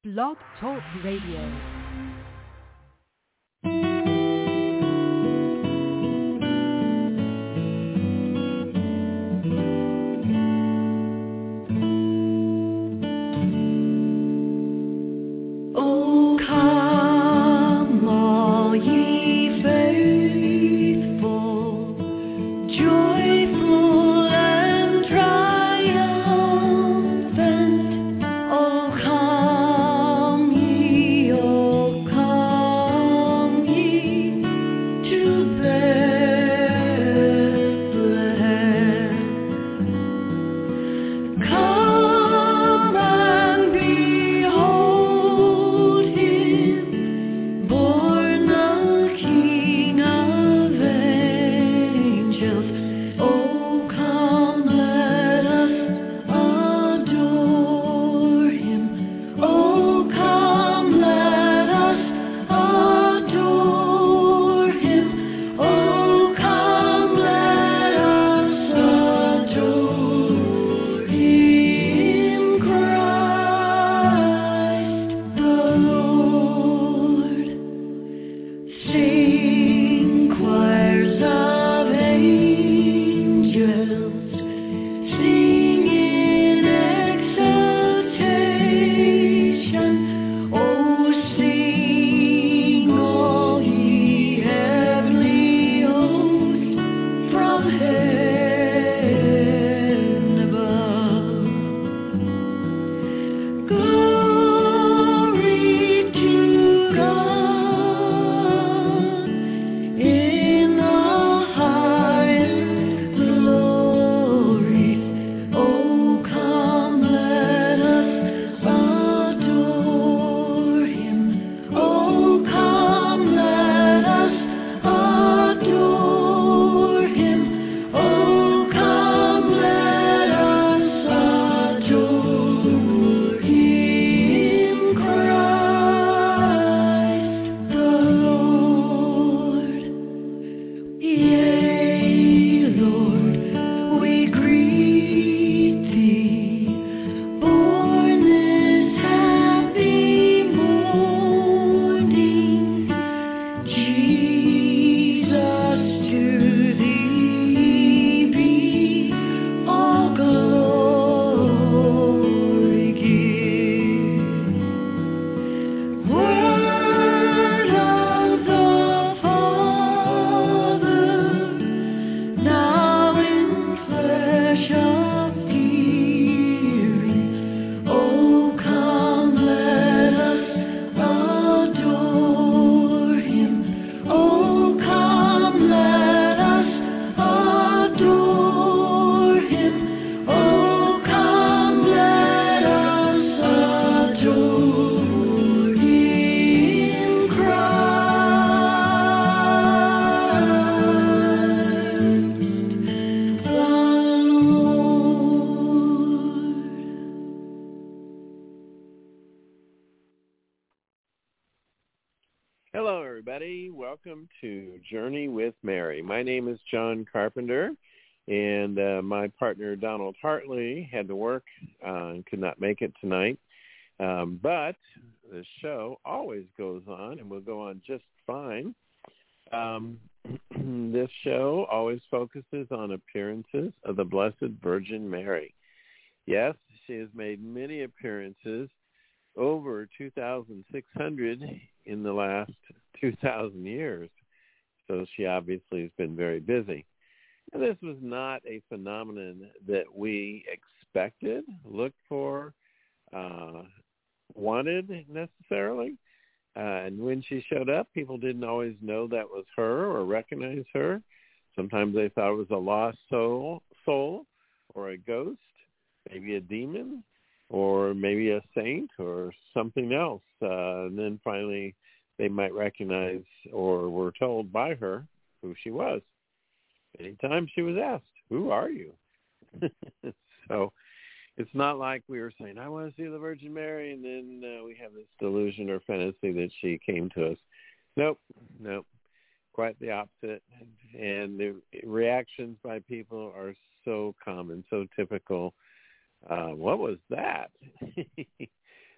Blog Talk Radio. Hello, everybody. Welcome to Journey with Mary. My name is John Carpenter, and my partner, Donald Hartley, had to work and could not make it tonight. But the show always goes on and will go on just fine. This show always focuses on appearances of the Blessed Virgin Mary. Yes, she has made many appearances, over 2,600 in the last 2,000 years. So she obviously has been very busy. And this was not a phenomenon that we expected, looked for, wanted necessarily. And when she showed up, people didn't always know that was her or recognize her. Sometimes they thought it was a lost soul or a ghost, maybe a demon, or maybe a saint or something else. And then finally they might recognize or were told by her who she was. Anytime she was asked, "Who are you?" So it's not like we were saying, "I want to see the Virgin Mary," and then we have this delusion or fantasy that she came to us. Nope. Quite the opposite. And the reactions by people are so common, so typical. What was that?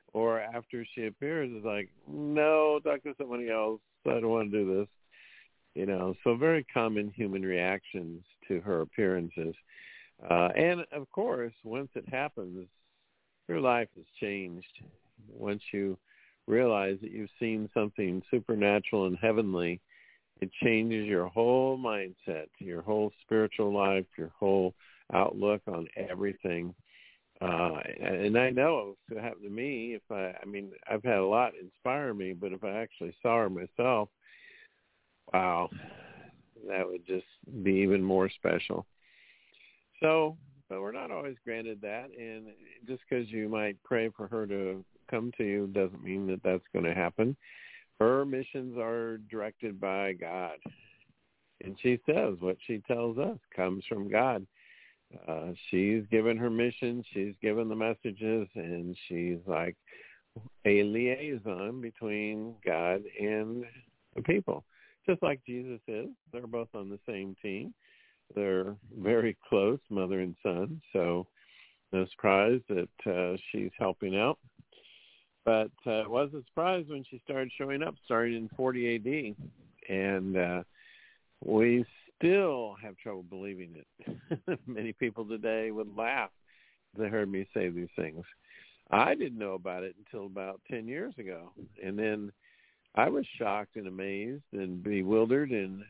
or after she appears is like, no, talk to somebody else. I don't want to do this. So very common human reactions to her appearances. And, of course, once it happens, your life has changed. Once you realize that you've seen something supernatural and heavenly, it changes your whole mindset, your whole spiritual life, your whole outlook on everything. And I know if it happened to me, I've had a lot inspire me, but if I actually saw her myself, wow, that would just be even more special. So, but we're not always granted that, and just because you might pray for her to come to you doesn't mean that that's going to happen. Her missions are directed by God, and she says what she tells us comes from God. She's given her mission, she's given the messages, and she's like a liaison between God and the people, just like Jesus is. They're both on the same team. They're very close, mother and son, so no surprise that she's helping out. But it was a surprise when she started showing up, starting in 40 A.D., and we still have trouble believing it. Many people today would laugh if they heard me say these things. I didn't know about it until about 10 years ago, and then I was shocked and amazed and bewildered and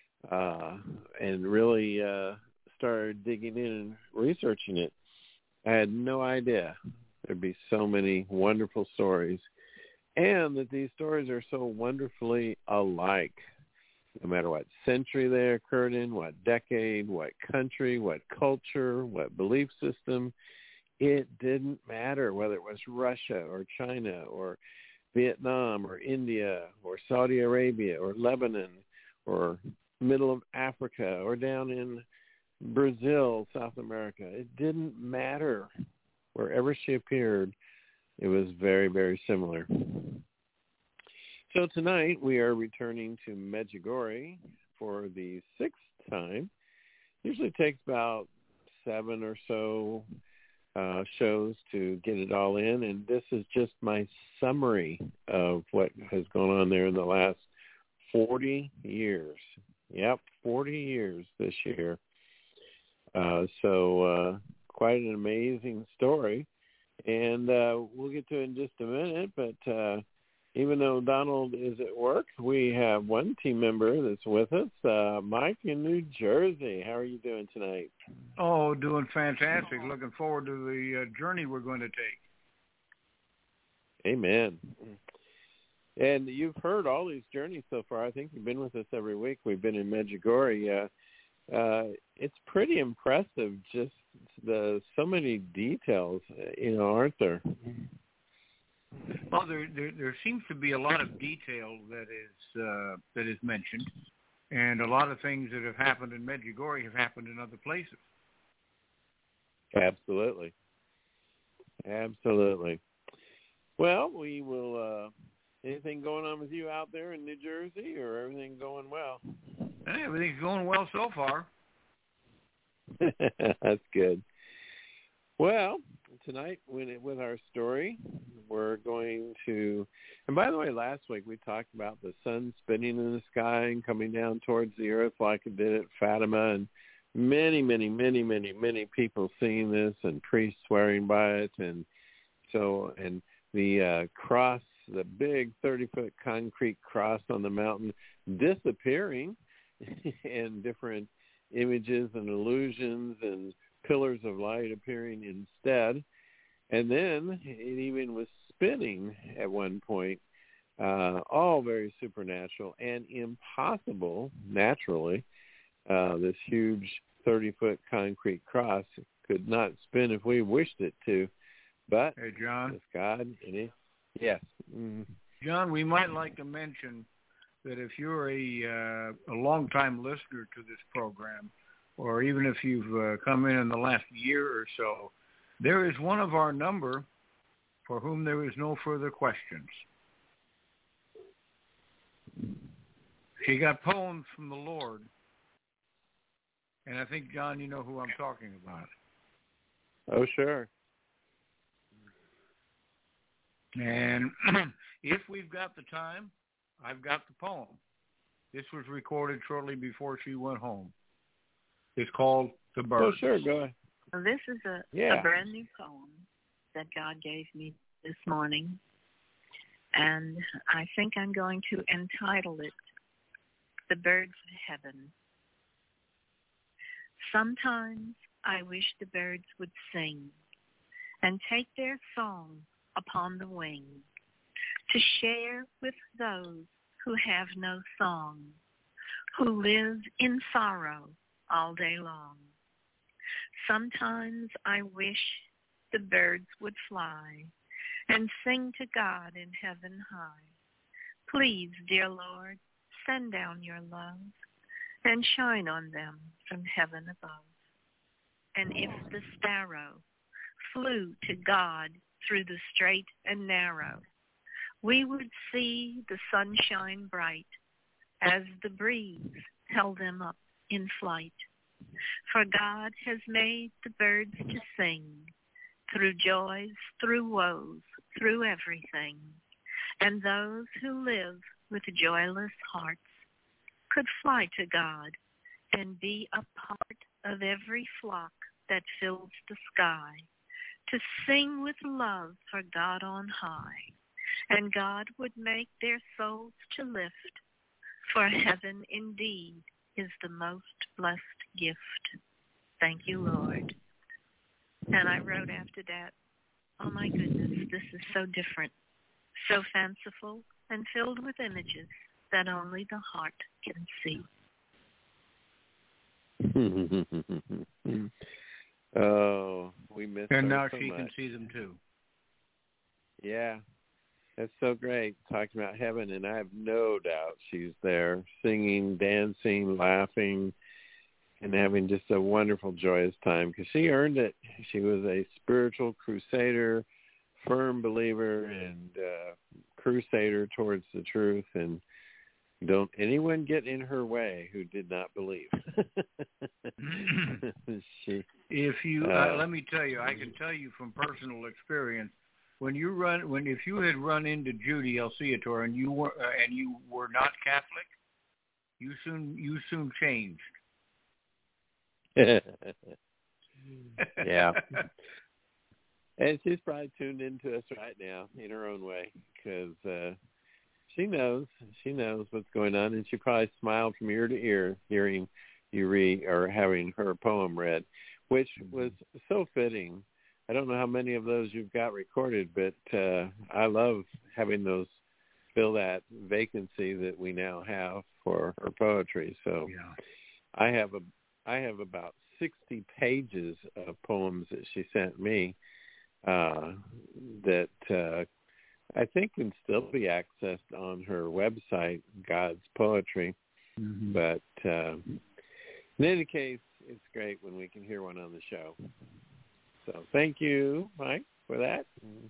really started digging in and researching it. I had no idea there'd be so many wonderful stories, and that these stories are so wonderfully alike. No matter what century they occurred in, what decade, what country, what culture, what belief system, it didn't matter whether it was Russia or China or Vietnam or India or Saudi Arabia or Lebanon or middle of Africa or down in Brazil, South America. It didn't matter. Wherever she appeared, it was very, very similar. So tonight we are returning to Medjugorje for the 6th time. Usually takes about 7 or so shows to get it all in, and this is just my summary of what has gone on there in the last 40 years. Yep, 40 years this year. So quite an amazing story, and we'll get to it in just a minute, but even though Donald is at work, we have one team member that's with us, Mike in New Jersey. How are you doing tonight? Oh, doing fantastic. Looking forward to the journey we're going to take. Amen. And you've heard all these journeys so far. I think you've been with us every week. We've been in Medjugorje. It's pretty impressive, just so many details, aren't there? Well, there seems to be a lot of detail that is mentioned, and a lot of things that have happened in Medjugorje have happened in other places. Absolutely. Well, we will. Anything going on with you out there in New Jersey, or everything going well? Hey, everything's going well so far. That's good. Well, tonight with our story, we're going to, and by the way, last week we talked about the sun spinning in the sky and coming down towards the earth like it did at Fatima, and many people seeing this, and priests swearing by it, and the cross, the big 30-foot concrete cross on the mountain disappearing, and different images and illusions and pillars of light appearing instead. And then it even was spinning at one point, all very supernatural and impossible naturally. This huge 30-foot concrete cross could not spin if we wished it to. But hey, John, it's God, and yes. Mm-hmm. John, we might like to mention that if you're a long-time listener to this program, or even if you've come in the last year or so, there is one of our number for whom there is no further questions. She got poems from the Lord, and I think, John, you know who I'm talking about. Oh, sure. And if we've got the time, I've got the poem. This was recorded shortly before she went home. It's called The Bird. Oh, sure, go ahead. Well, this is a brand new poem that God gave me this morning, and I think I'm going to entitle it The Birds of Heaven. Sometimes I wish the birds would sing and take their song upon the wing to share with those who have no song, who live in sorrow all day long. Sometimes I wish the birds would fly and sing to God in heaven high. Please, dear Lord, send down your love and shine on them from heaven above. And if the sparrow flew to God through the straight and narrow, we would see the sunshine bright as the breeze held them up in flight. For God has made the birds to sing through joys, through woes, through everything. And those who live with joyless hearts could fly to God and be a part of every flock that fills the sky, to sing with love for God on high. And God would make their souls to lift, for heaven indeed is the most blessed gift. Thank you, Lord. And I wrote after that, oh my goodness, this is so different, so fanciful, and filled with images that only the heart can see. Oh, we miss her and now so she much. can see them too. Yeah, that's so great, talking about heaven, and I have no doubt she's there singing, dancing, laughing, and having just a wonderful, joyous time, because she earned it. She was a spiritual crusader, firm believer, and crusader towards the truth, and don't anyone get in her way who did not believe. If you let me tell you, I can tell you from personal experience, if you had run into Judy Alciator and you were not Catholic, you soon changed. Yeah. And she's probably tuned into us right now in her own way, because she knows what's going on, and she probably smiled from ear to ear hearing you read or having her poem read, which was so fitting. I don't know how many of those you've got recorded, but I love having those fill that vacancy that we now have for her poetry. So yeah. I have about 60 pages of poems that she sent me that I think can still be accessed on her website, God's Poetry. Mm-hmm. But in any case, it's great when we can hear one on the show. So thank you, Mike, for that.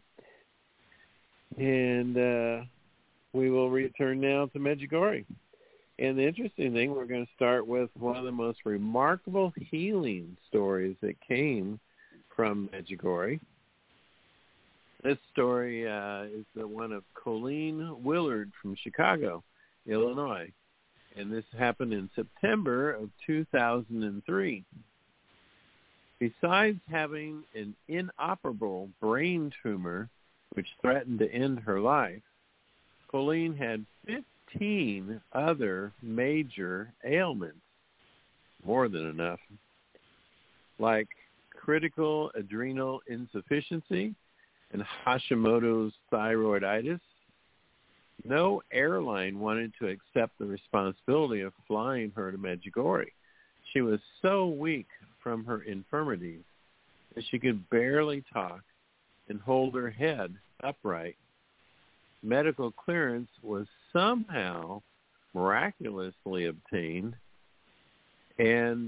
And we will return now to Medjugorje. And the interesting thing, we're going to start with one of the most remarkable healing stories that came from Medjugorje. This story is the one of Colleen Willard from Chicago, Illinois. And this happened in September of 2003. Besides having an inoperable brain tumor, which threatened to end her life, Colleen had 15 other major ailments, more than enough, like critical adrenal insufficiency and Hashimoto's thyroiditis. No airline wanted to accept the responsibility of flying her to Medjugorje. She was so weak from her infirmities that she could barely talk and hold her head upright. Medical clearance was somehow miraculously obtained, and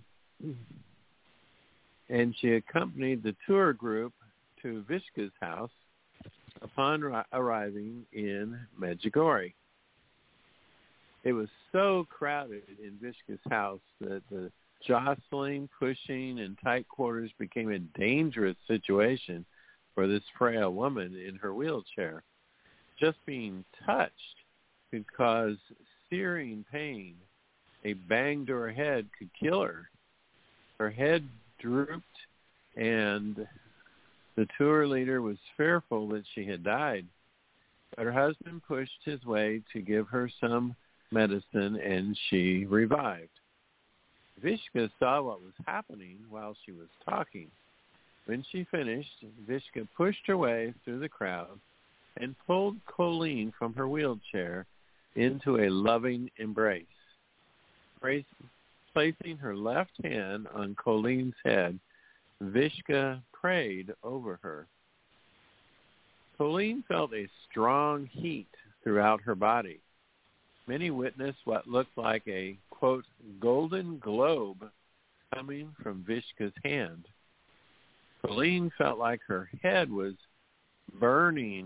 she accompanied the tour group to Vishka's house upon arriving in Medjugorje. It was so crowded in Vishka's house that the jostling, pushing, and tight quarters became a dangerous situation for this frail woman in her wheelchair. Just being touched could cause searing pain. A bang to her head could kill her. Her head drooped, and the tour leader was fearful that she had died. But her husband pushed his way to give her some medicine, and she revived. Vishka saw what was happening while she was talking. When she finished, Vishka pushed her way through the crowd and pulled Colleen from her wheelchair into a loving embrace. Placing her left hand on Colleen's head, Vishka prayed over her. Colleen felt a strong heat throughout her body. Many witnessed what looked like a, quote, golden globe coming from Vishka's hand. Colleen felt like her head was burning,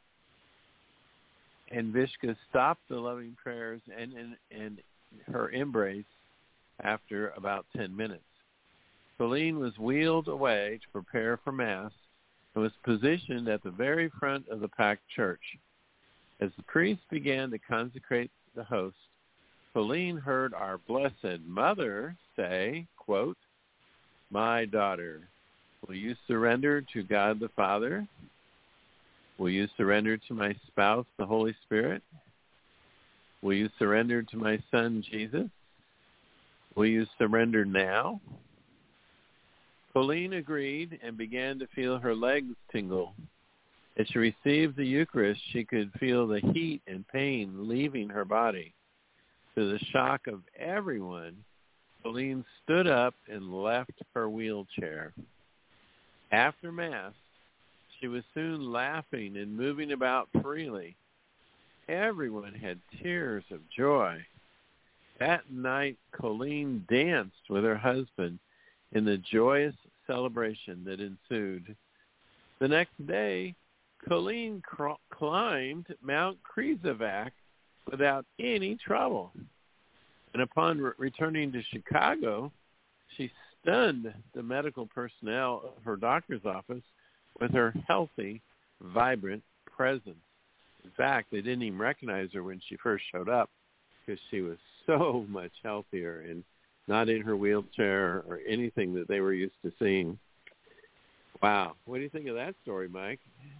and Vishka stopped the loving prayers and her embrace after about 10 minutes. Colleen was wheeled away to prepare for Mass and was positioned at the very front of the packed church. As the priest began to consecrate the host, Colleen heard our Blessed Mother say, quote, "My daughter, will you surrender to God the Father? Will you surrender to my spouse, the Holy Spirit? Will you surrender to my son, Jesus? Will you surrender now?" Colleen agreed and began to feel her legs tingle. As she received the Eucharist, she could feel the heat and pain leaving her body. To the shock of everyone, Colleen stood up and left her wheelchair. After Mass, she was soon laughing and moving about freely. Everyone had tears of joy. That night, Colleen danced with her husband in the joyous celebration that ensued. The next day, Colleen climbed Mount Krizovak without any trouble. And upon returning to Chicago, she stunned the medical personnel of her doctor's office with her healthy, vibrant presence. In fact, they didn't even recognize her when she first showed up because she was so much healthier and not in her wheelchair or anything that they were used to seeing. Wow. What do you think of that story, Mike?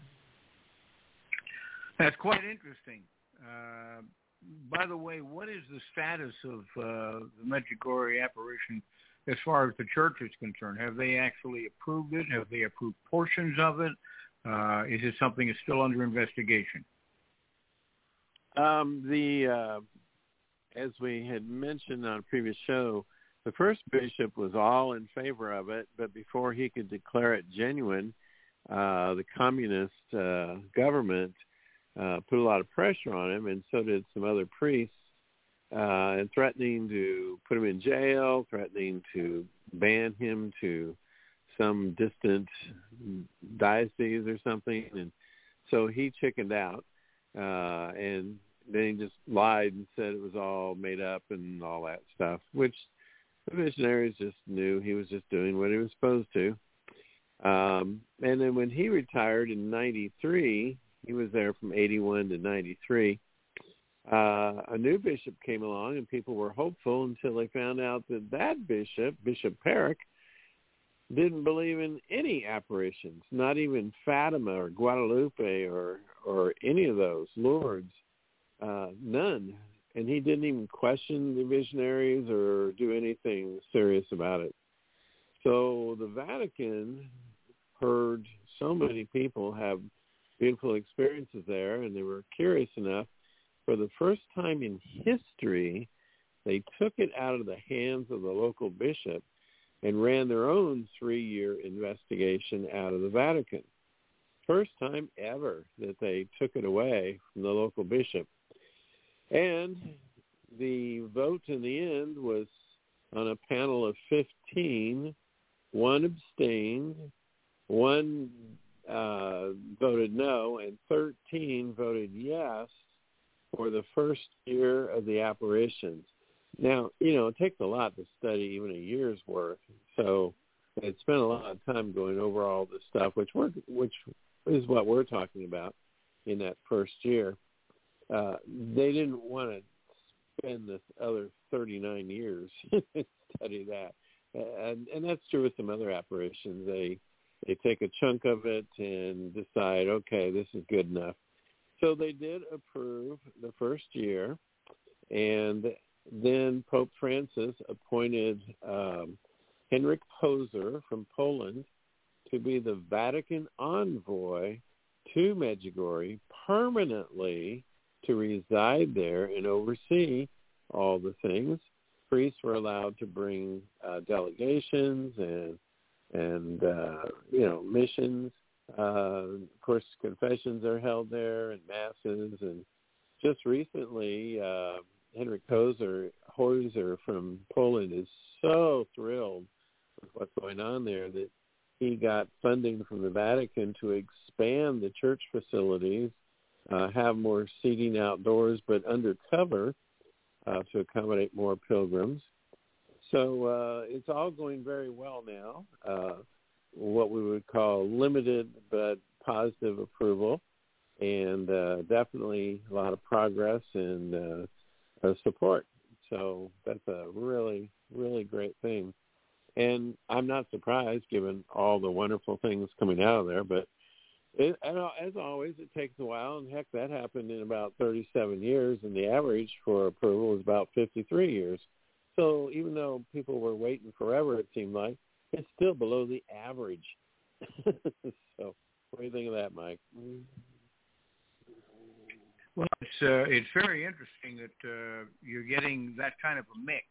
That's quite interesting. By the way, what is the status of the Medjugorje apparition as far as the church is concerned? Have they actually approved it? Have they approved portions of it? Is it something that's still under investigation? As we had mentioned on a previous show, the first bishop was all in favor of it, but before he could declare it genuine, the communist government put a lot of pressure on him, and so did some other priests, and threatening to put him in jail, threatening to ban him to some distant diocese or something. And so he chickened out, and then he just lied and said it was all made up and all that stuff, which the missionaries just knew he was just doing what he was supposed to. And then when he retired in 93, he was there from 81 to 93, a new bishop came along, and people were hopeful until they found out that bishop, Bishop Perrick, didn't believe in any apparitions, not even Fatima or Guadalupe or any of those, Lourdes, none. And he didn't even question the visionaries or do anything serious about it. So the Vatican heard so many people have beautiful experiences there, and they were curious enough. For the first time in history, they took it out of the hands of the local bishop and ran their own 3-year investigation out of the Vatican. First time ever that they took it away from the local bishop. And the vote in the end was on a panel of 15. 1 abstained, 1 voted no, and 13 voted yes for the first year of the apparitions. Now, it takes a lot to study even a year's worth. So They had spent a lot of time going over all this stuff, which is what we're talking about in that first year. They didn't want to spend this other 39 years and study that. And that's true with some other apparitions. They take a chunk of it and decide, okay, this is good enough. So they did approve the first year, and then Pope Francis appointed Henryk Poser from Poland to be the Vatican envoy to Medjugorje permanently, to reside there and oversee all the things. Priests were allowed to bring delegations and missions. Of course, confessions are held there and masses. And just recently, Henryk Poser from Poland is so thrilled with what's going on there that he got funding from the Vatican to expand the church facilities, have more seating outdoors, but undercover to accommodate more pilgrims. So it's all going very well now, what we would call limited but positive approval, and definitely a lot of progress and support. So that's a really, really great thing. And I'm not surprised, given all the wonderful things coming out of there, but as always, it takes a while, and heck, that happened in about 37 years, and the average for approval was about 53 years. So even though people were waiting forever, it seemed like, it's still below the average. So what do you think of that, Mike? Well, it's very interesting that you're getting that kind of a mix.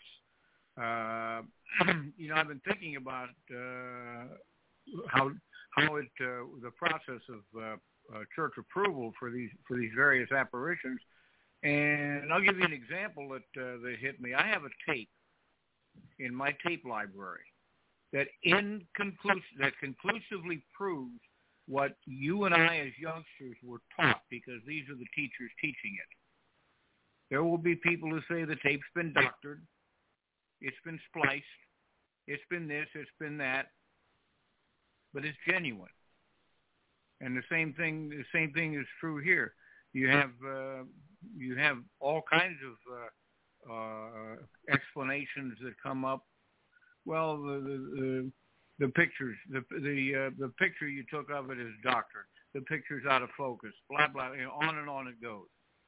I've been thinking about how the process of church approval for these various apparitions, and I'll give you an example that hit me. I have a tape in my tape library that conclusively proves what you and I as youngsters were taught, because these are the teachers teaching it. There will be people who say the tape's been doctored, it's been spliced, it's been this, it's been that, but it's genuine. And the same thing is true here. You have all kinds of explanations that come up. Well, the pictures, the picture you took of it is doctored. The picture's out of focus. Blah blah. On and on it goes.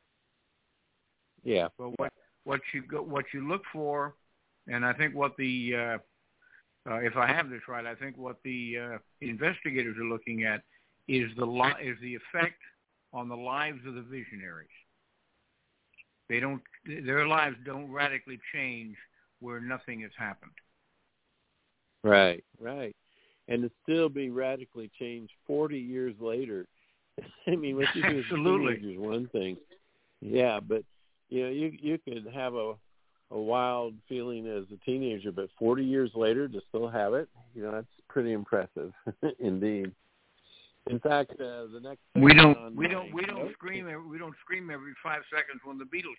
Yeah. But what you look for, and I think what the if I have this right, I think what the investigators are looking at is the effect on the lives of the visionaries. Their lives don't radically change where nothing has happened. Right. And to still be radically changed 40 years later. I mean, what you do as a teenager is one thing. Yeah, but you could have a wild feeling as a teenager, but 40 years later to still have it, that's pretty impressive indeed. In fact, the next we don't scream every 5 seconds when the Beatles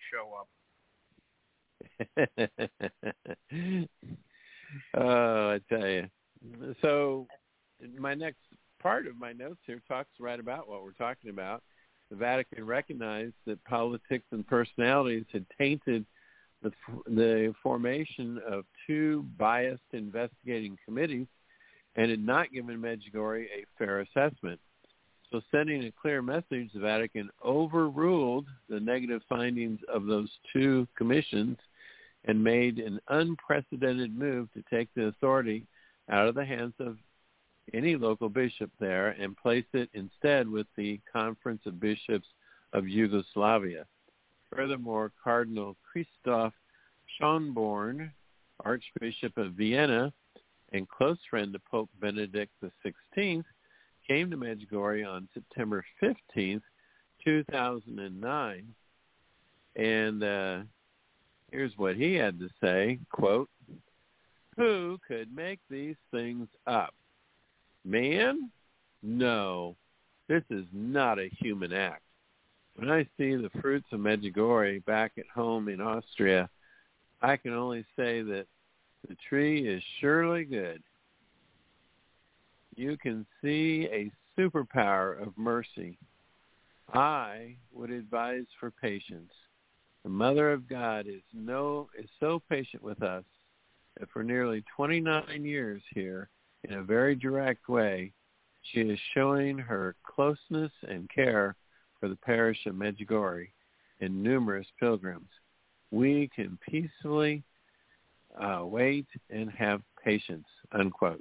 show up. Oh, I tell you. So my next part of my notes here talks right about what we're talking about. The Vatican recognized that politics and personalities had tainted the formation of 2 biased investigating committees and had not given Medjugorje a fair assessment. So sending a clear message, the Vatican overruled the negative findings of those 2 commissions and made an unprecedented move to take the authority out of the hands of any local bishop there and place it instead with the Conference of Bishops of Yugoslavia. Furthermore, Cardinal Christoph Schönborn, Archbishop of Vienna and close friend of Pope Benedict XVI, came to Medjugorje on September 15th, 2009. And here's what he had to say, quote, "Who could make these things up? Man? No, this is not a human act. When I see the fruits of Medjugorje back at home in Austria, I can only say that the tree is surely good." you can see a superpower of mercy. I would advise for patience. The Mother of God is so patient with us that for nearly 29 years here, in a very direct way, she is showing her closeness and care for the parish of Medjugorje and numerous pilgrims. We can peacefully wait and have patience, unquote.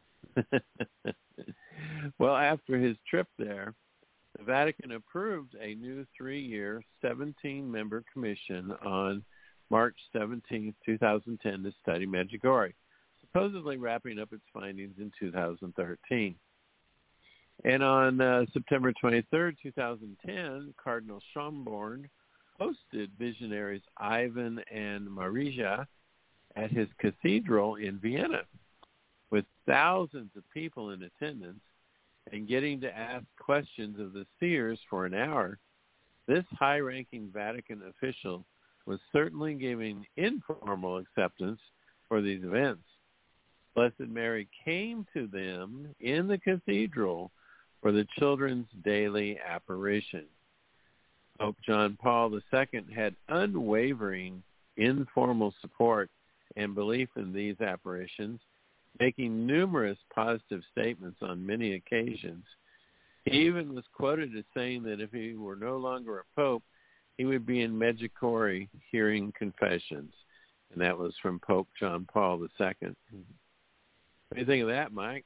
Well, after his trip there, the Vatican approved a new 3-year, 17-member commission on March 17, 2010 to study Medjugorje, supposedly wrapping up its findings in 2013. And on September 23, 2010, Cardinal Schönborn hosted visionaries Ivan and Marija at his cathedral in Vienna, with thousands of people in attendance and getting to ask questions of the seers for an hour. This high-ranking Vatican official was certainly giving informal acceptance for these events. Blessed Mary came to them in the cathedral for the children's daily apparition. Pope John Paul II had unwavering informal support and belief in these apparitions, making numerous positive statements on many occasions. He even was quoted as saying that if he were no longer a pope, he would be in Medjugorje hearing confessions. And that was from Pope John Paul II. What do you think of that, Mike?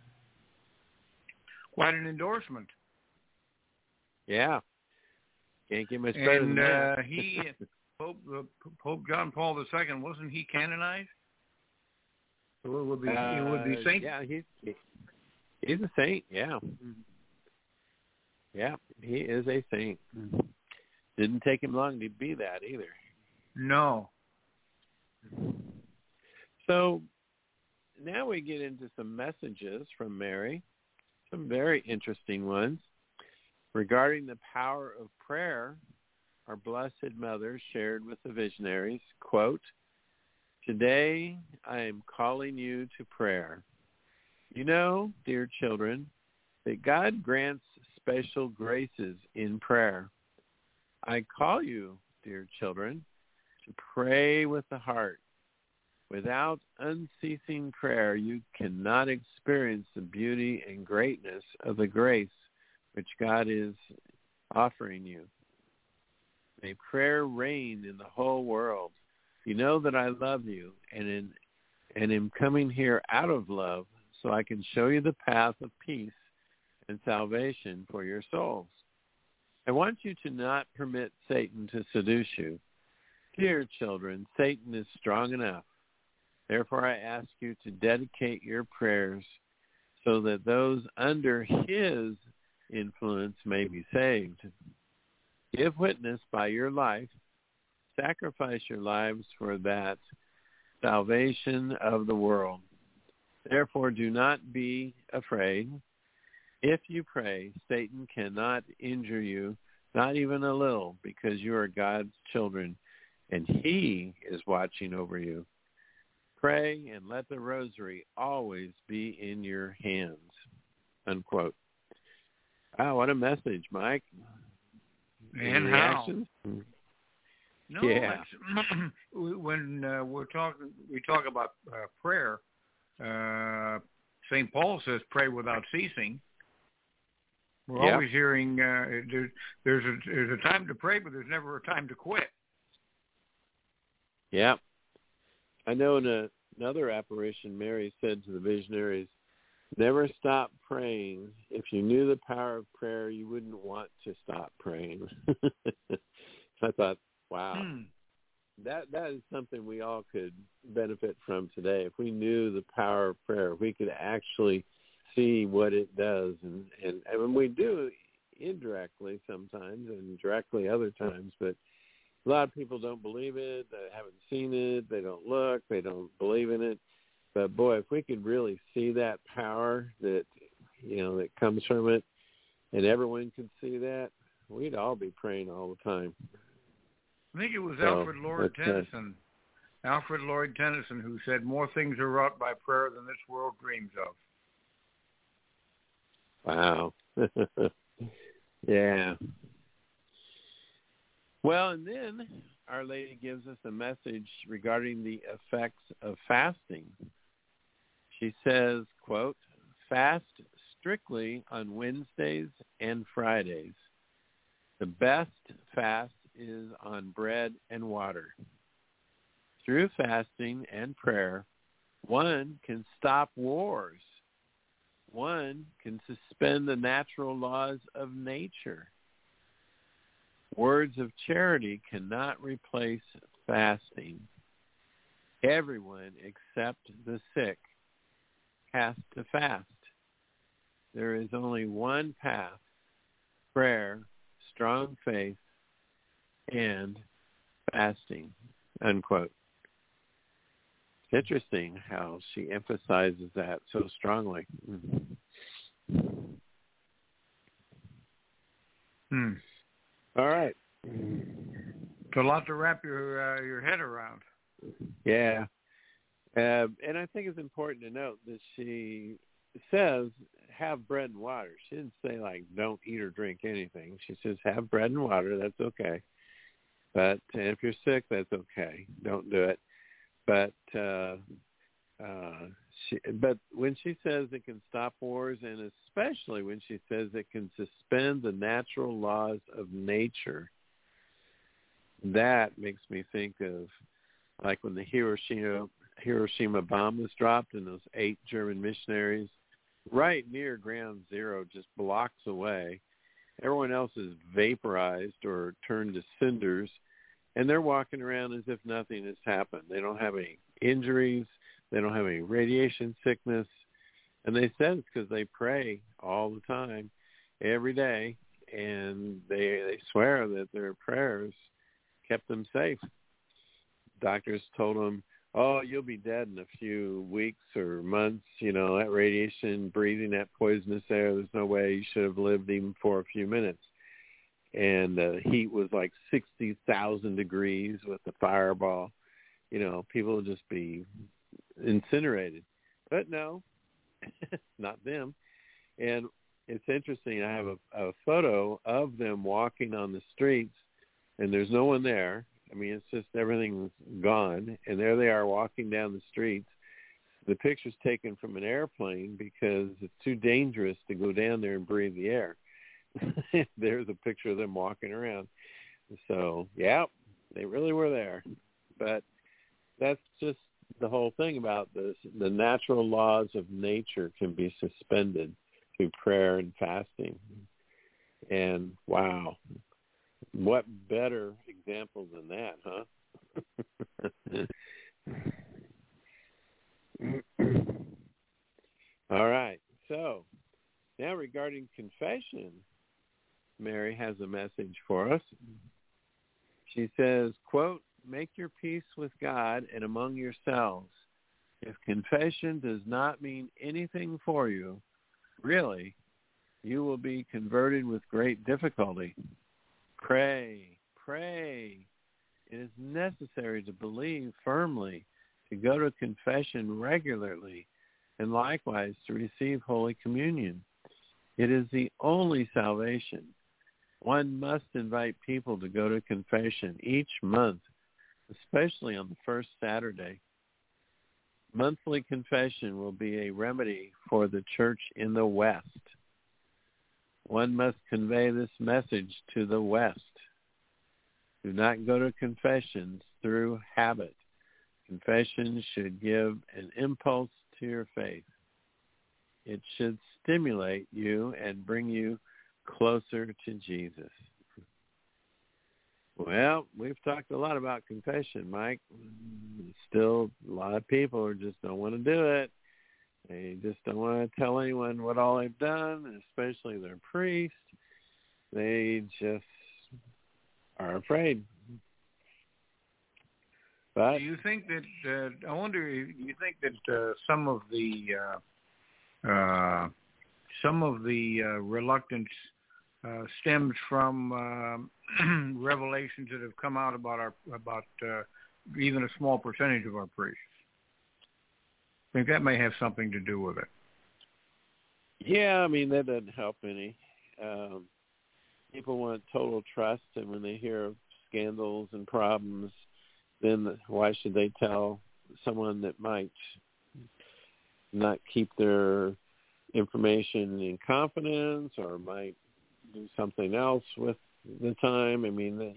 Quite an endorsement. Yeah. Can't get much better than that. And Pope John Paul II, wasn't he canonized? So it would be saint. Yeah, he's a saint. Yeah, yeah, he is a saint. Didn't take him long to be that either. No. So now we get into some messages from Mary, some very interesting ones regarding the power of prayer. Our Blessed Mother shared with the visionaries, quote, "Today I am calling you to prayer. You know, dear children, that God grants special graces in prayer. I call you, dear children, to pray with the heart. Without unceasing prayer, you cannot experience the beauty and greatness of the grace which God is offering you. May prayer reign in the whole world. You know that I love you and am coming here out of love so I can show you the path of peace and salvation for your souls. I want you to not permit Satan to seduce you. Dear children, Satan is strong enough. Therefore, I ask you to dedicate your prayers so that those under his influence may be saved. Give witness by your life. Sacrifice your lives for that salvation of the world. Therefore, do not be afraid. If you pray, Satan cannot injure you, not even a little, because you are God's children, and he is watching over you. Pray and let the rosary always be in your hands." Unquote. Wow, what a message, Mike. And reactions? How? No, yeah. When we talk about prayer. St. Paul says, "Pray without ceasing." We're always hearing there's a time to pray, but there's never a time to quit. Yeah. I know in another apparition, Mary said to the visionaries, "Never stop praying. If you knew the power of prayer, you wouldn't want to stop praying." I thought, wow, that is something we all could benefit from today. If we knew the power of prayer, if we could actually see what it does, and we do indirectly sometimes and directly other times, but a lot of people don't believe it, they haven't seen it, they don't look, they don't believe in it. But boy, if we could really see that power that that comes from it, and everyone could see that, we'd all be praying all the time. I think it was Alfred Lord Tennyson. Alfred Lloyd Tennyson, who said, "More things are wrought by prayer than this world dreams of." Wow. Yeah. Well, and then Our Lady gives us a message regarding the effects of fasting. She says, quote, fast strictly on Wednesdays and Fridays. The best fast is on bread and water. Through fasting and prayer, one can stop wars. One can suspend the natural laws of nature. Words of charity cannot replace fasting. Everyone except the sick has to fast. There is only one path: prayer, strong faith, and fasting, unquote. It's interesting how she emphasizes that so strongly. All right. It's a lot to wrap your head around. Yeah. And I think it's important to note that she says have bread and water. She didn't say, like, don't eat or drink anything. She says have bread and water. That's okay. But if you're sick, that's okay. Don't do it. But but when she says it can stop wars, and especially when she says it can suspend the natural laws of nature, that makes me think of like when the Hiroshima bomb was dropped and those 8 German missionaries right near ground zero, just blocks away. Everyone else is vaporized or turned to cinders, and they're walking around as if nothing has happened. They don't have any injuries. They don't have any radiation sickness. And they said it's because they pray all the time, every day, and they swear that their prayers kept them safe. Doctors told them, oh, you'll be dead in a few weeks or months. You know, that radiation, breathing that poisonous air, there's no way you should have lived even for a few minutes. And the heat was like 60,000 degrees with the fireball. You know, people would just be incinerated. But no, not them. And it's interesting. I have a photo of them walking on the streets, and there's no one there. I mean, it's just everything's gone. And there they are walking down the streets. The picture's taken from an airplane because it's too dangerous to go down there and breathe the air. There's a picture of them walking around. So, yeah, they really were there. But that's just the whole thing about this. The natural laws of nature can be suspended through prayer and fasting. And, wow, what better example than that, huh? All right. So, now regarding confession, Mary has a message for us. She says, quote, make your peace with God and among yourselves. If confession does not mean anything for you, really, you will be converted with great difficulty. Pray, pray. It is necessary to believe firmly, to go to confession regularly, and likewise to receive Holy Communion. It is the only salvation. One must invite people to go to confession each month, especially on the first Saturday. Monthly confession will be a remedy for the church in the West. One must convey this message to the West. Do not go to confessions through habit. Confession should give an impulse to your faith. It should stimulate you and bring you closer to Jesus. Well, we've talked a lot about confession, Mike. Still, a lot of people just don't want to do it. They just don't want to tell anyone what all they've done, especially their priest. They just are afraid. But do you think that? I wonder. Do you think that some of the reluctance stems from revelations that have come out about even a small percentage of our priests? I think that may have something to do with it. Yeah, I mean, that doesn't help any. People want total trust, and when they hear of scandals and problems, then why should they tell someone that might not keep their information in confidence or might do something else with the time? I mean,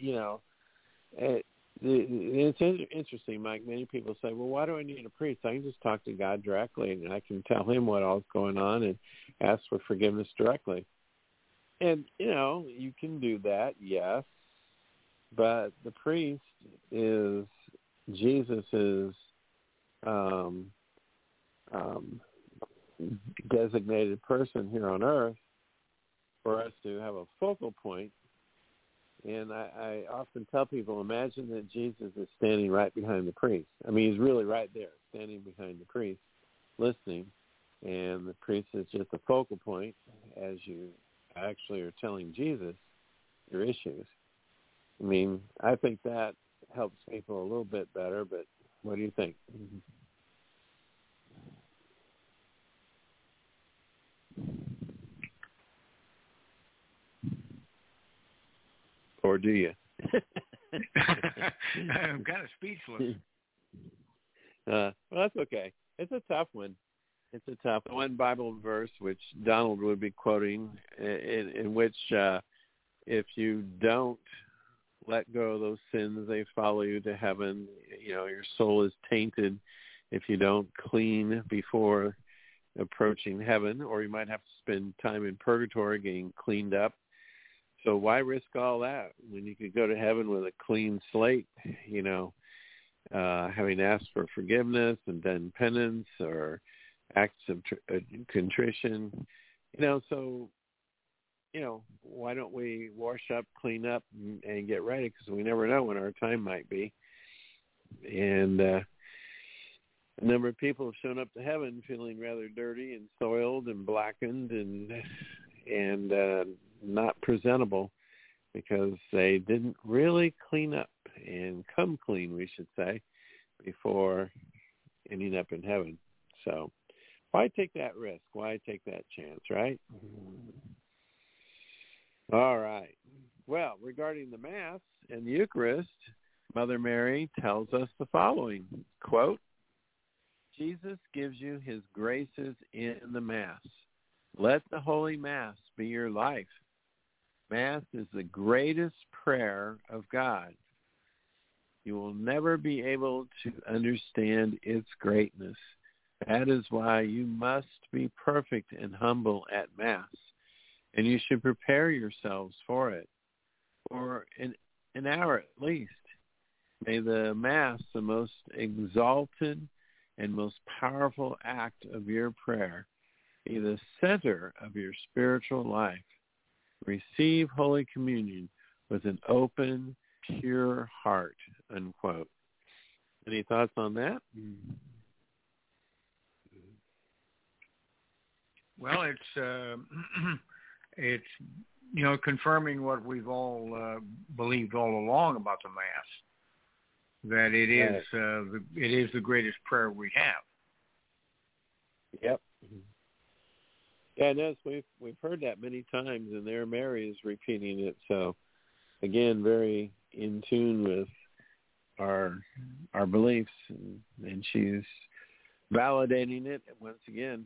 it's interesting, Mike. Many people say, well, why do I need a priest? I can just talk to God directly, and I can tell him what all's going on and ask for forgiveness directly. And, you can do that, yes, but the priest is Jesus's designated person here on earth for us to have a focal point. And I often tell people, imagine that Jesus is standing right behind the priest. I mean, he's really right there, standing behind the priest, listening, and the priest is just a focal point as you actually are telling Jesus your issues. I mean, I think that helps people a little bit better, but what do you think? Or do you? I'm kind of speechless. Well, that's okay. It's a tough one. It's a tough one. Bible verse, which Donald would be quoting, in which if you don't let go of those sins, they follow you to heaven. Your soul is tainted if you don't clean before approaching heaven, or you might have to spend time in purgatory getting cleaned up. So why risk all that when you could go to heaven with a clean slate, having asked for forgiveness and done penance or acts of contrition, so, why don't we wash up, clean up, and get ready, because we never know when our time might be. And a number of people have shown up to heaven feeling rather dirty and soiled and blackened and not presentable because they didn't really clean up and come clean, we should say, before ending up in heaven. So why take that risk? Why take that chance, right? All right. Well, regarding the Mass and the Eucharist, Mother Mary tells us the following, quote, Jesus gives you his graces in the Mass. Let the Holy Mass be your life. Mass is the greatest prayer of God. You will never be able to understand its greatness. That is why you must be perfect and humble at Mass, and you should prepare yourselves for it, for an hour at least. May the Mass, the most exalted and most powerful act of your prayer, be the center of your spiritual life. Receive Holy Communion with an open, pure heart, unquote. Any thoughts on that? Well, it's confirming what we've all believed all along about the Mass, that it is the greatest prayer we have. Yep. Yeah, no, we've heard that many times, and there Mary is repeating it. So, again, very in tune with our beliefs, and she's validating it once again.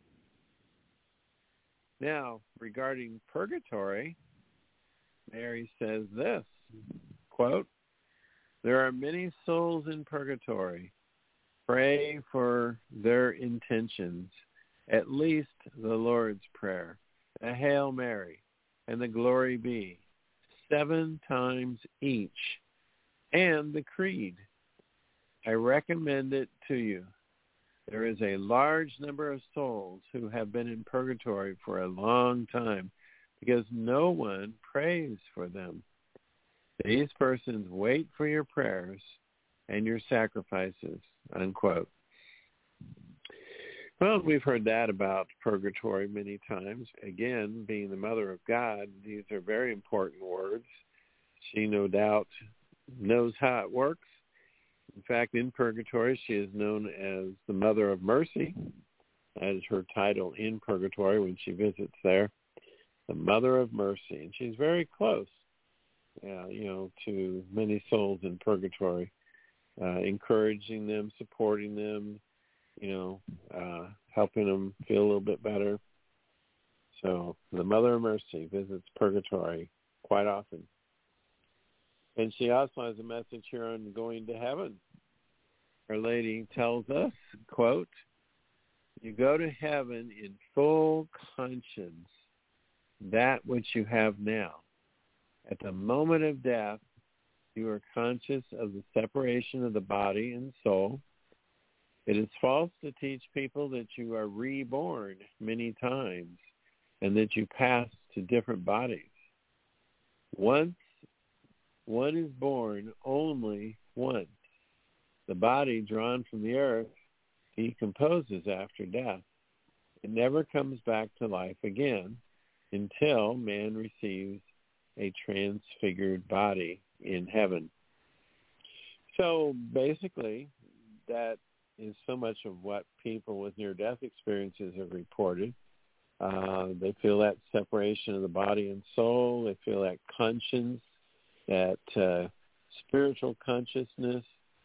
Now, regarding purgatory, Mary says this, quote, there are many souls in purgatory. Pray for their intentions, at least the Lord's Prayer, the Hail Mary, and the Glory Be, 7 times each, and the Creed. I recommend it to you. There is a large number of souls who have been in purgatory for a long time because no one prays for them. These persons wait for your prayers and your sacrifices, unquote. Well, we've heard that about purgatory many times. Again, being the Mother of God, these are very important words. She no doubt knows how it works. In fact, in purgatory, she is known as the Mother of Mercy. That is her title in purgatory when she visits there, the Mother of Mercy. And she's very close, to many souls in purgatory, encouraging them, supporting them, helping them feel a little bit better. So the Mother of Mercy visits purgatory quite often. And she also has a message here on going to heaven. Our Lady tells us, quote, "You go to heaven in full conscience, that which you have now. At the moment of death, you are conscious of the separation of the body and soul. It is false to teach people that you are reborn many times and that you pass to different bodies. Once one is born only once. The body drawn from the earth decomposes after death. It never comes back to life again until man receives a transfigured body in heaven." So basically, that is so much of what people with near-death experiences have reported. They feel that separation of the body and soul. They feel that conscience, that spiritual consciousness.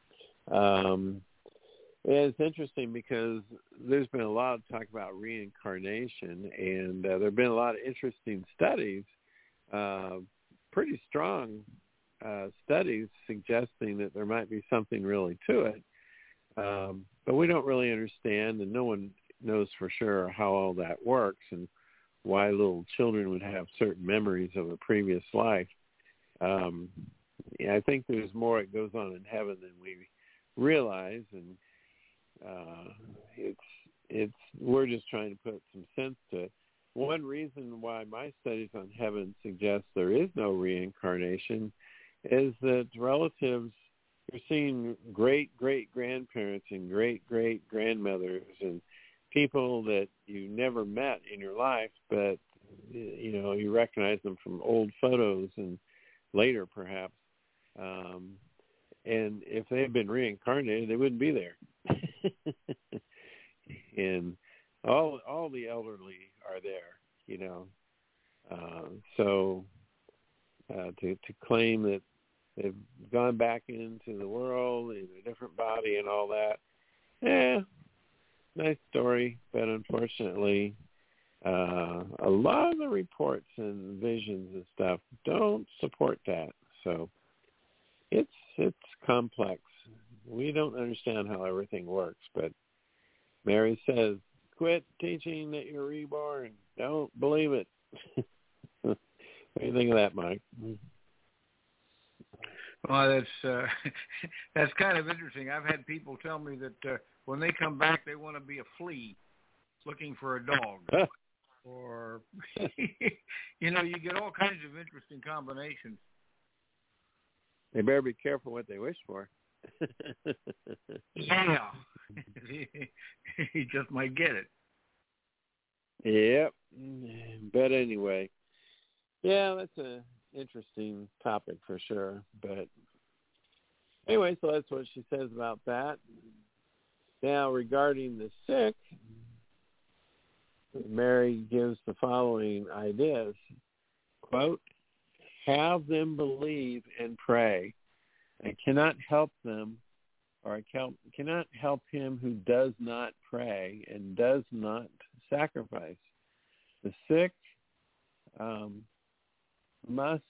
It's interesting because there's been a lot of talk about reincarnation, and there have been a lot of interesting studies, pretty strong studies suggesting that there might be something really to it. But we don't really understand, and no one knows for sure how all that works and why little children would have certain memories of a previous life. I think there's more that goes on in heaven than we realize, and we're just trying to put some sense to it. One reason why my studies on heaven suggest there is no reincarnation is that relatives, you're seeing great-great-grandparents and great-great-grandmothers and people that you never met in your life, but, you recognize them from old photos and later perhaps. And if they had been reincarnated, they wouldn't be there. And all the elderly are there, So to claim that they've gone back into the world in a different body and all that, nice story, but unfortunately, a lot of the reports and visions and stuff don't support that. So it's complex. We don't understand how everything works, but Mary says, quit teaching that you're reborn. Don't believe it. What do you think of that, Mike? Well, that's kind of interesting. I've had people tell me that when they come back, they want to be a flea looking for a dog. Or, you get all kinds of interesting combinations. They better be careful what they wish for. Yeah. He just might get it. Yep. But anyway, that's an interesting topic for sure. But anyway, so that's what she says about that. Now, regarding the sick, Mary gives the following ideas. Quote, "Have them believe and pray. I cannot help them, or I cannot help him who does not pray and does not sacrifice. The sick must,"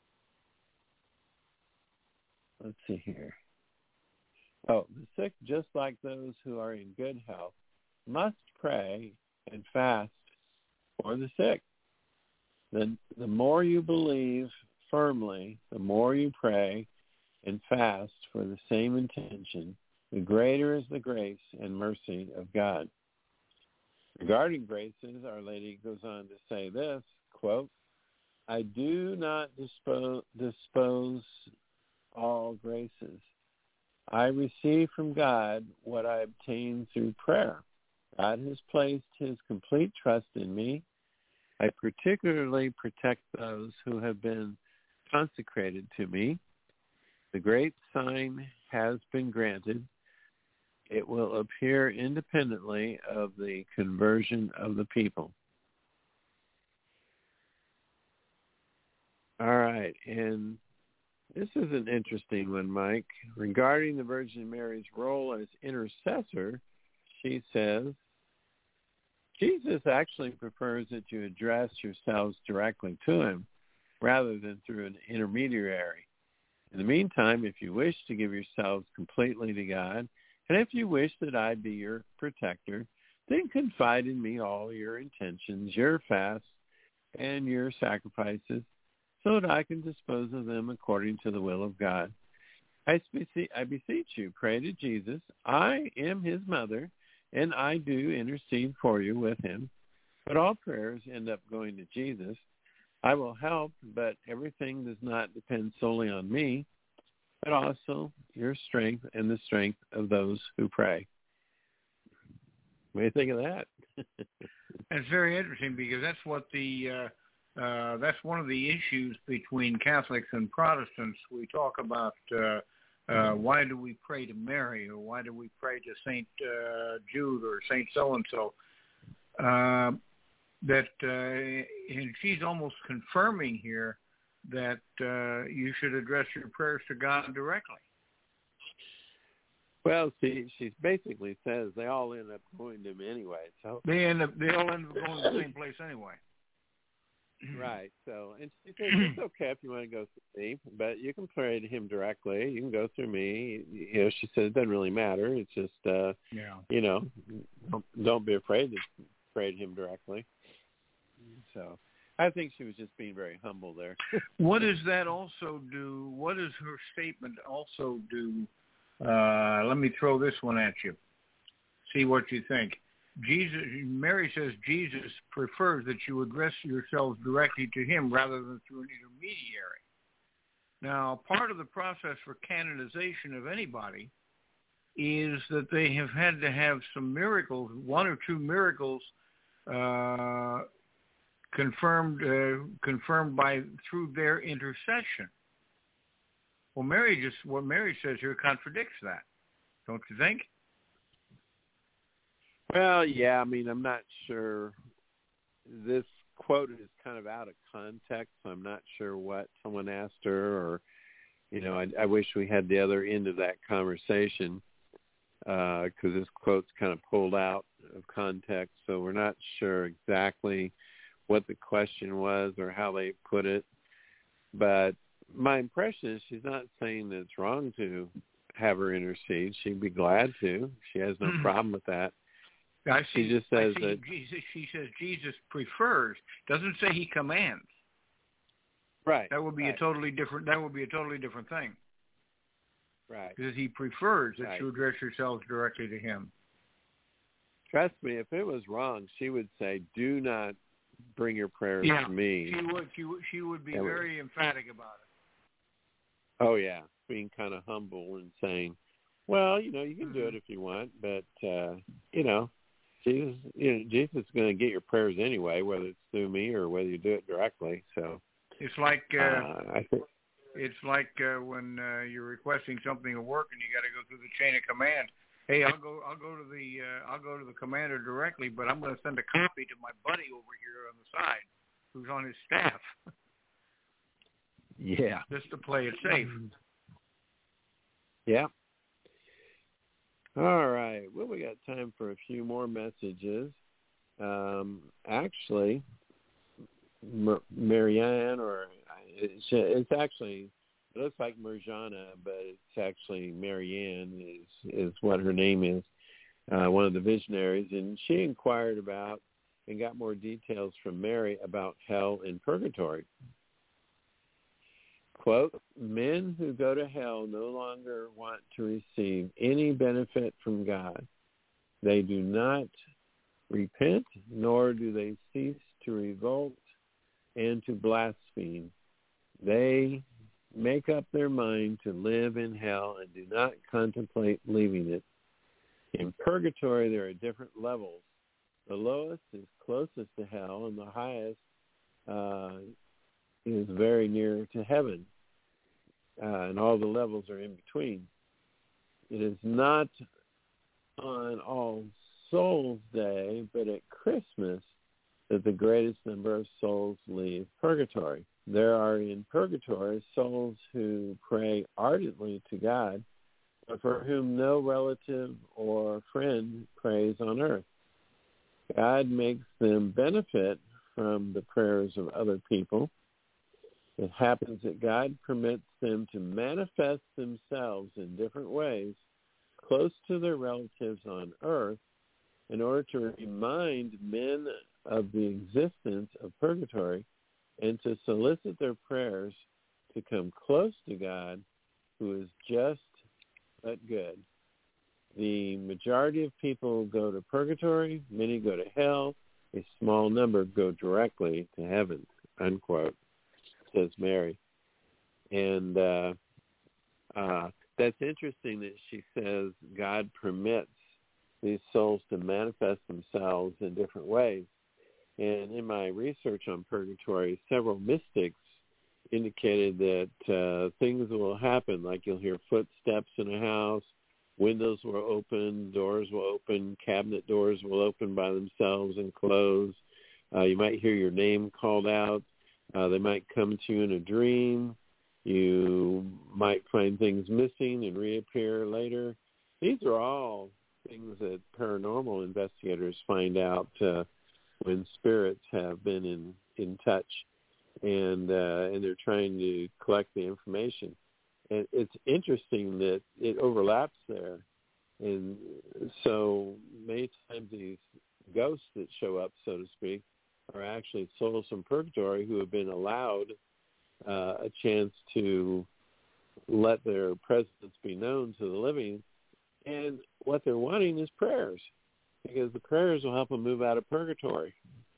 let's see here. The sick, just like those who are in good health, must pray and fast for the sick. Then the more you believe firmly, the more you pray and fast for the same intention, the greater is the grace and mercy of God. Regarding graces, Our Lady goes on to say this, quote, "I do not dispose all graces. I receive from God what I obtain through prayer. God has placed his complete trust in me. I particularly protect those who have been consecrated to me. The great sign has been granted. it will appear independently of the conversion of the people. All right, and this is an interesting one, Mike. Regarding the Virgin Mary's role as intercessor, she says, Jesus actually prefers that you address yourselves directly to him rather than through an intermediary. In the meantime, if you wish to give yourselves completely to God, and if you wish that I be your protector, then confide in me all your intentions, your fasts, and your sacrifices, so that I can dispose of them according to the will of God. I beseech you, pray to Jesus. I am his mother, and I do intercede for you with him. But all prayers end up going to Jesus. I will help, but everything does not depend solely on me, but also your strength and the strength of those who pray. What do you think of that? That's very interesting, because that's what that's one of the issues between Catholics and Protestants. We talk about why do we pray to Mary, or why do we pray to Saint Jude or Saint so-and-so. And she's almost confirming here that you should address your prayers to God directly. Well, she basically says they all end up going to him anyway. So they all end up going to the same place anyway. Right. So, and she says it's okay if you want to go through me, but you can pray to him directly. You can go through me. You know, she said it doesn't really matter. It's just, you know, don't be afraid to pray to him directly. So, I think she was just being very humble there. What does that also do? What does her statement also do? Let me throw this one at you. See what you think. Mary says Jesus prefers that you address yourselves directly to him rather than through an intermediary. Now, part of the process for canonization of anybody is that they have had to have some miracles, one or two miracles, confirmed through their intercession. Well, what Mary says here contradicts that, don't you think? Well, yeah, I mean, I'm not sure. This quote is kind of out of context, so I'm not sure what someone asked her, or, you know, I wish we had the other end of that conversation, because this quote's kind of pulled out of context, so we're not sure exactly what the question was or how they put it. But my impression is she's not saying that it's wrong to have her intercede. She'd be glad to. She has no problem with that. She just says that she says Jesus prefers. Doesn't say he commands. Right. That would be a totally different. That would be a totally different thing. Right. Because he prefers that you address yourselves directly to him. Trust me, if it was wrong, she would say, "Do not bring your prayers to me." She would be very emphatic about it. Oh yeah, being kind of humble and saying, "Well, you know, you can do it if you want, but you know, Jesus is going to get your prayers anyway, whether it's through me or whether you do it directly." So it's like I think it's like when you're requesting something at work and you got to go through the chain of command. Hey, I'll go to the commander directly, but I'm going to send a copy to my buddy over here on the side, who's on his staff. Yeah, just to play it safe. Yeah. All right. Well, we got time for a few more messages. Actually, Marianne, or it's actually, it looks like Marjana, but it's actually Marianne is what her name is, one of the visionaries. And she inquired about and got more details from Mary about hell and purgatory. Quote, "Men who go to hell no longer want to receive any benefit from God. They do not repent, nor do they cease to revolt and to blaspheme. They make up their mind to live in hell and do not contemplate leaving it. In purgatory, there are different levels. The lowest is closest to hell, and the highest is very near to heaven. And all the levels are in between. It is not on All Souls Day, but at Christmas, that the greatest number of souls leave purgatory. There are in purgatory souls who pray ardently to God, but for whom no relative or friend prays on earth. God makes them benefit from the prayers of other people. It happens that God permits them to manifest themselves in different ways close to their relatives on earth in order to remind men of the existence of purgatory and to solicit their prayers to come close to God, who is just but good. The majority of people go to purgatory, many go to hell, a small number go directly to heaven, unquote, says Mary. And that's interesting that she says God permits these souls to manifest themselves in different ways. And in my research on purgatory, several mystics indicated that things will happen, like you'll hear footsteps in a house, windows will open, doors will open, cabinet doors will open by themselves and close. You might hear your name called out. They might come to you in a dream. You might find things missing and reappear later. These are all things that paranormal investigators find out when spirits have been in touch, and they're trying to collect the information. And it's interesting that it overlaps there. And so many times these ghosts that show up, so to speak, are actually souls from purgatory who have been allowed a chance to let their presence be known to the living. And what they're wanting is prayers, because the prayers will help them move out of purgatory.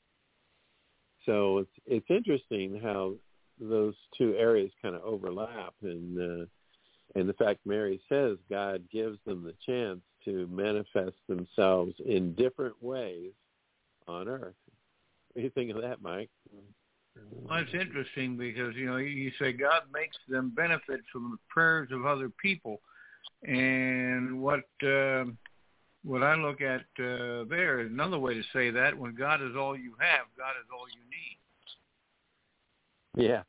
So it's interesting how those two areas kind of overlap, and the fact Mary says God gives them the chance to manifest themselves in different ways on earth. What do you think of that, Mike? Well, it's interesting because, you say God makes them benefit from the prayers of other people. And what I look at there is another way to say that: when God is all you have, God is all you need. Yeah.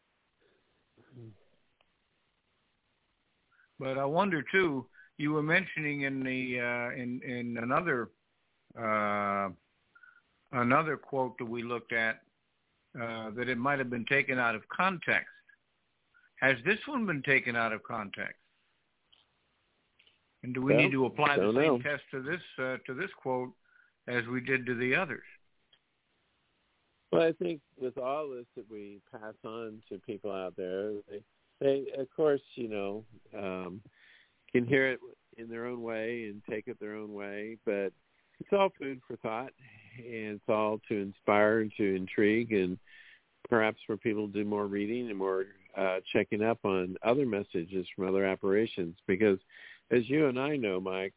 But I wonder too. You were mentioning in the in another quote that we looked at that it might have been taken out of context. Has this one been taken out of context? And do we need to apply the same test to this quote as we did to the others? Well, I think with all this that we pass on to people out there, they of course, can hear it in their own way and take it their own way, but it's all food for thought, and it's all to inspire and to intrigue, and perhaps for people to do more reading and more checking up on other messages from other apparitions, because as you and I know, Mike,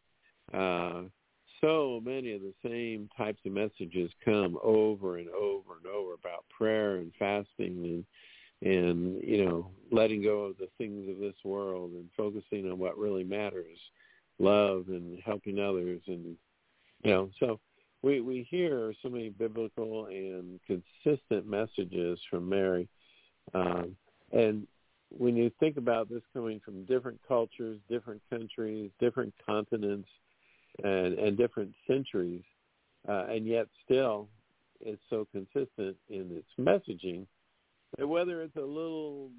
so many of the same types of messages come over and over and over about prayer and fasting and letting go of the things of this world and focusing on what really matters, love and helping others. And, so we hear so many biblical and consistent messages from Mary. And when you think about this coming from different cultures, different countries, different continents, and different centuries, and yet still it's so consistent in its messaging, that whether it's a little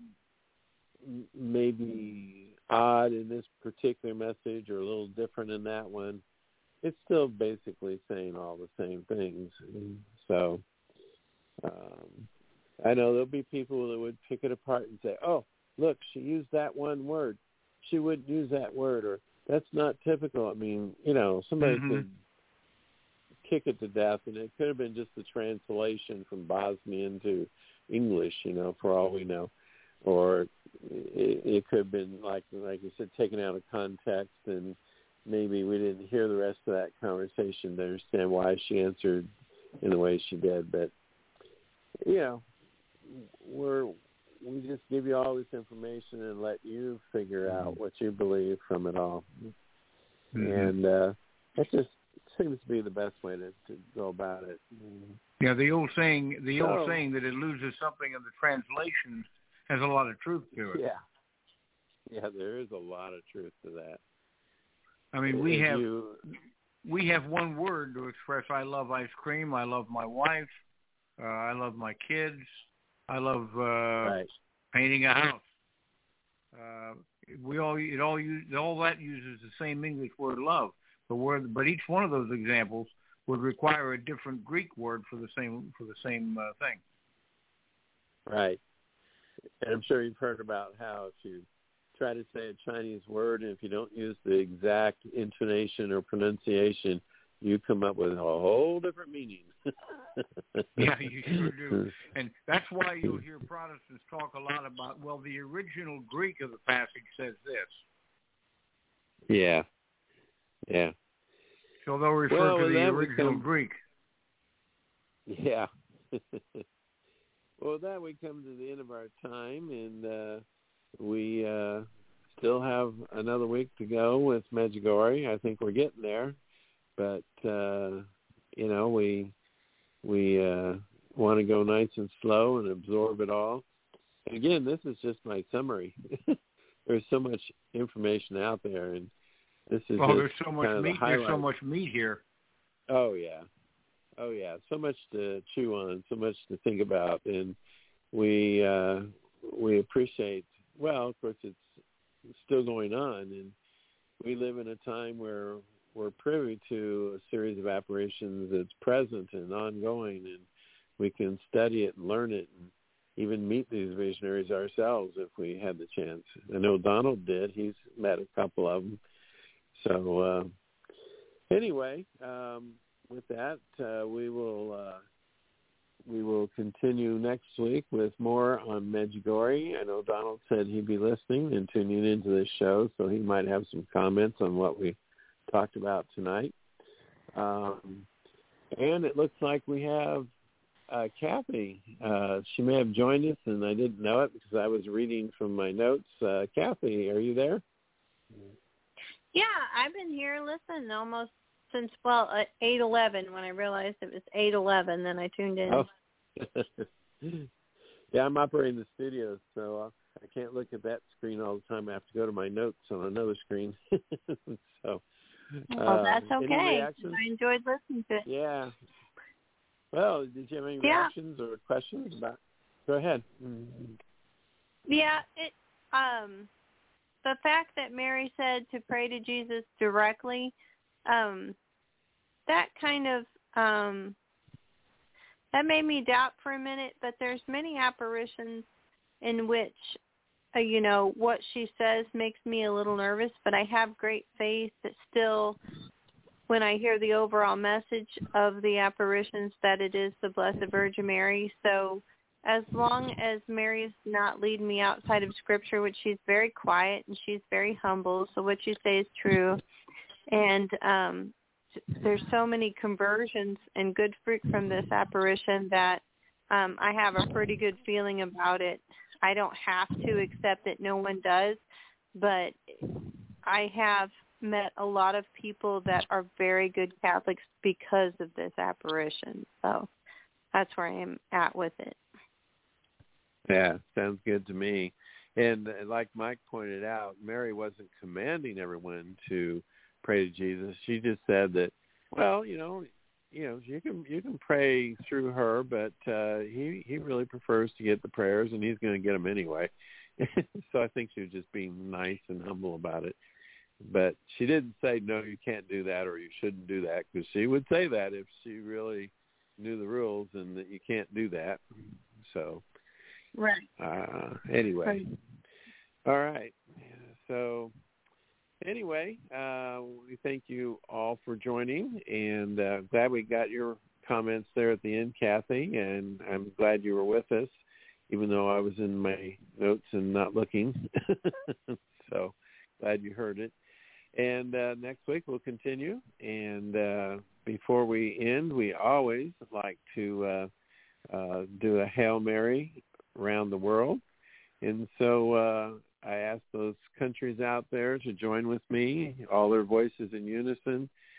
maybe odd in this particular message or a little different in that one, it's still basically saying all the same things. So I know there'll be people that would pick it apart and say, oh, look, she used that one word. She wouldn't use that word, or that's not typical. I mean, somebody could kick it to death, and it could have been just the translation from Bosnian to English, for all we know. Or it could have been, like you said, taken out of context, and maybe we didn't hear the rest of that conversation to understand why she answered in the way she did. But, we just give you all this information and let you figure out what you believe from it all. And That just seems to be the best way to go about it. Yeah, the old saying that it loses something in the translation has a lot of truth to it. Yeah, there is a lot of truth to that. I mean, we have one word to express I love ice cream, I love my wife, I love my kids, I love painting a house. All that uses the same English word love, but each one of those examples would require a different Greek word for the same thing. Right. And I'm sure you've heard about how if you try to say a Chinese word and if you don't use the exact intonation or pronunciation, you come up with a whole different meaning. Yeah, you sure do. And that's why you'll hear Protestants talk a lot about, well, the original Greek of the passage says this. Yeah. So they'll refer to the original Greek. Yeah. Well, with that, we come to the end of our time, and we still have another week to go with Medjugorje. I think we're getting there, but we want to go nice and slow and absorb it all. And again, this is just my summary. There's so much information out there, and this is there's so much meat. There's so much meat here. Oh yeah, so much to chew on, so much to think about, and we appreciate. Well, of course, it's still going on, and we live in a time where we're privy to a series of apparitions that's present and ongoing, and we can study it and learn it, and even meet these visionaries ourselves if we had the chance. I know Donald did; he's met a couple of them. So anyway. With that, we will continue next week with more on Medjugorje. I know Donald said he'd be listening and tuning into this show, so he might have some comments on what we talked about tonight. And it looks like we have Kathy. She may have joined us, and I didn't know it because I was reading from my notes. Kathy, are you there? Yeah, I've been here listening almost since, 8:11. When I realized it was 8:11, then I tuned in. Oh. Yeah, I'm operating the studio, so I can't look at that screen all the time. I have to go to my notes on another screen. So, that's okay. Any reactions? I enjoyed listening to it. Yeah. Well, did you have any reactions or questions about? Go ahead. Yeah, the fact that Mary said to pray to Jesus directly, that kind of that made me doubt for a minute. But there's many apparitions in which what she says makes me a little nervous, but I have great faith that still, when I hear the overall message of the apparitions, that it is the Blessed Virgin Mary. So as long as Mary's not leading me outside of Scripture, which she's very quiet and she's very humble, so what you say is true. And there's so many conversions and good fruit from this apparition that I have a pretty good feeling about it. I don't have to accept it. No one does. But I have met a lot of people that are very good Catholics because of this apparition. So that's where I am at with it. Yeah, sounds good to me. And like Mike pointed out, Mary wasn't commanding everyone to pray to Jesus. She just said that, well, you can pray through her, but he really prefers to get the prayers, and he's going to get them anyway. So I think she was just being nice and humble about it. But she didn't say, no, you can't do that or you shouldn't do that, because she would say that if she really knew the rules and that you can't do that. So right. Anyway. Right. All right. So anyway, we thank you all for joining, and glad we got your comments there at the end, Kathy, and I'm glad you were with us, even though I was in my notes and not looking. So glad you heard it. And next week we'll continue. And before we end, we always like to do a Hail Mary around the world. And so I ask those countries out there to join with me, all their voices in unison.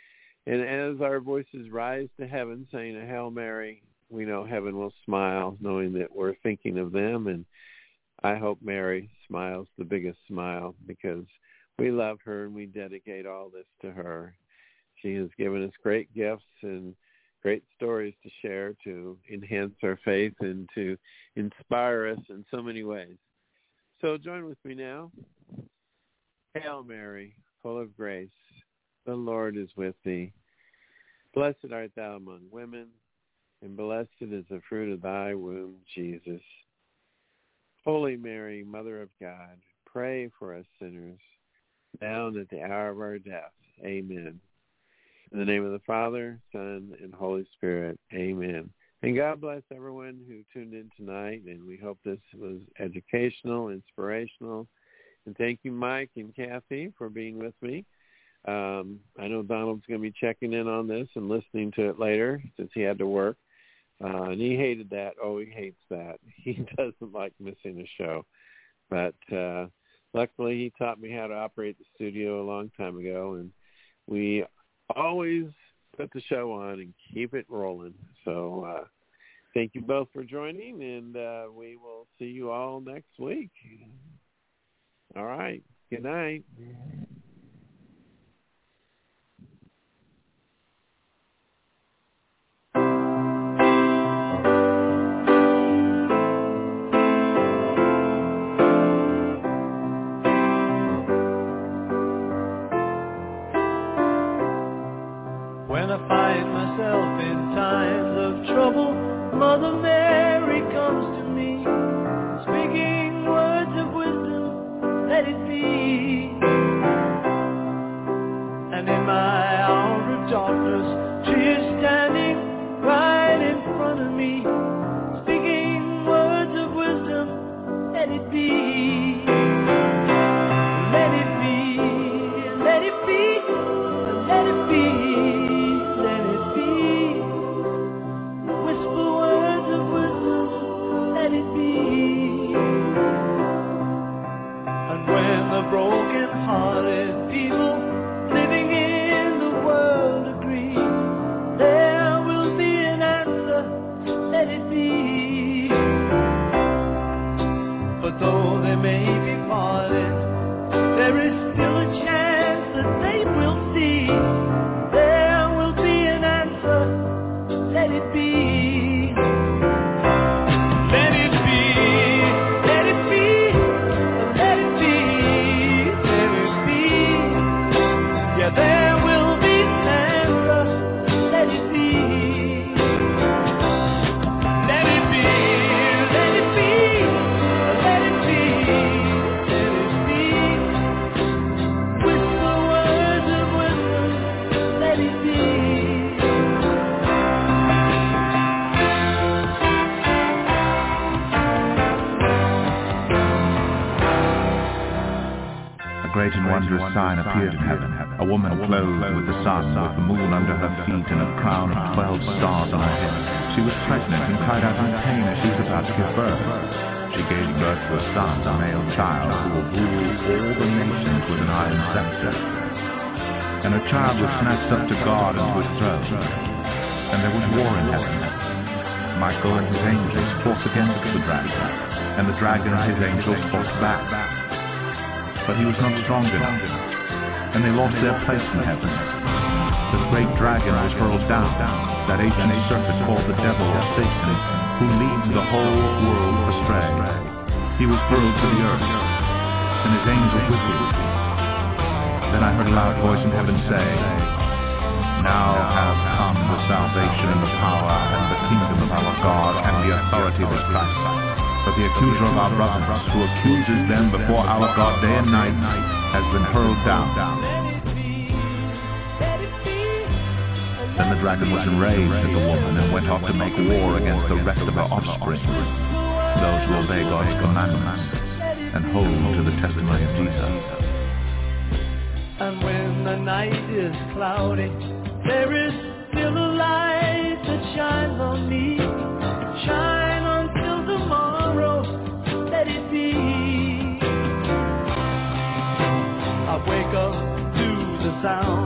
And as our voices rise to heaven, saying a Hail Mary, we know heaven will smile, knowing that we're thinking of them. And I hope Mary smiles the biggest smile, because we love her and we dedicate all this to her. She has given us great gifts and great stories to share to enhance our faith and to inspire us in so many ways. So join with me now. Hail Mary, full of grace, the Lord is with thee. Blessed art thou among women, and blessed is the fruit of thy womb, Jesus. Holy Mary, Mother of God, pray for us sinners, now and at the hour of our death. Amen. In the name of the Father, Son, and Holy Spirit. Amen. And God bless everyone who tuned in tonight, and we hope this was educational, inspirational. And thank you, Mike and Kathy, for being with me. I know Donald's going to be checking in on this and listening to it later since he had to work. And he hated that. Oh, he hates that. He doesn't like missing a show. But luckily, he taught me how to operate the studio a long time ago, and we always put the show on and keep it rolling. So thank you both for joining, and we will see you all next week. All right. Good night. When I find myself in times of trouble, Mother Mary comes to me, speaking words of wisdom, let it be. And in my hour of darkness, she is standing right in front of me, speaking words of wisdom, let it be. Let it be, let it be, let it be. Broken-hearted people living in the world agree there will be an answer, let it be. But though they may be parted, there is still a chance that they will see there will be an answer, let it be. Let it be, let it be, let it be. Yeah, there will be an answer, let it be. Let it be, let it be, let it be, let it be. Whisper words of wisdom, let it be. A great and wondrous sign appeared in heaven. A woman clothed with the sun, with the moon under her feet, and a crown of 12 stars on her head. She was pregnant and cried out in pain as she was about to give birth. She gave birth to a son, a male child, who will rule all the nations with an iron scepter. And her child was snatched up to God and to his throne. And there was war in heaven. Michael and his angels fought against the dragon, and the dragon and his angels fought back. But he was not strong enough, and they lost their place in heaven. The great dragon was hurled down, that ancient serpent called the devil or Satan, who leads the whole world astray. He was hurled to the earth, and his angels with him. Then I heard a loud voice in heaven say, Now have come the salvation and the power and the kingdom of our God and the authority of his Christ. But the accuser of our brothers, who accuses them before our God day and night, has been hurled down. Then the dragon was enraged at the woman and went off to make war against the rest of her offspring, those who obey God's commandments and hold to the testimony of Jesus. And when the night is cloudy, there is still a light that shines on me. Shine until tomorrow, let it be. I wake up to the sound